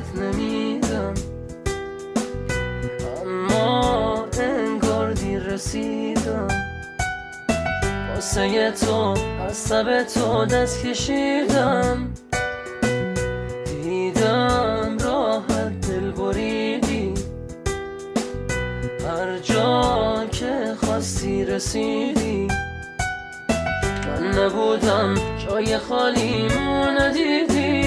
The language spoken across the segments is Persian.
بهت نمیدم، اما انگار دیر رسیدم. واسه تو از تب تو دست کشیدم، دیدم راحت دل بریدی، هر جا که خواستی رسیدی. من نبودم جای خالیمو ندیدی،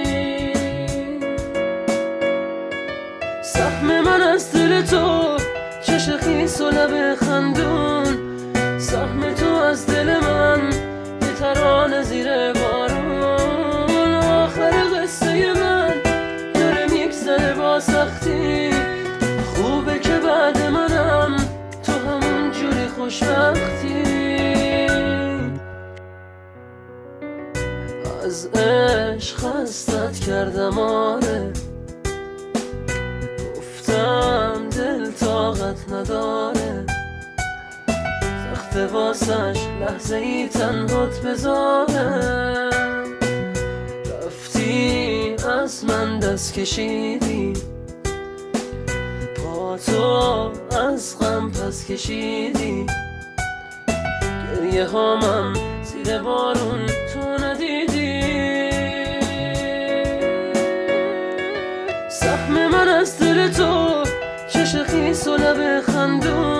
سهم من از دل تو چش خیس و لب خندون، سهم تو از دل من یه ترانه زیر بارون. آخر قصه من داره میگذره با سختی، خوبه که بعد منم تو همون جوری خوشبختی. از عشق خستت کردم آره، گفتم دل طاقت نداره، سخت واسش لحظه ای تنهات بذاره. رفتی از من دست کشیدی، با تو از غم پس کشیدی، گریه هامم زیر بارون تو ندیدی. سهم من از دل تو چش خیس و لب خندون،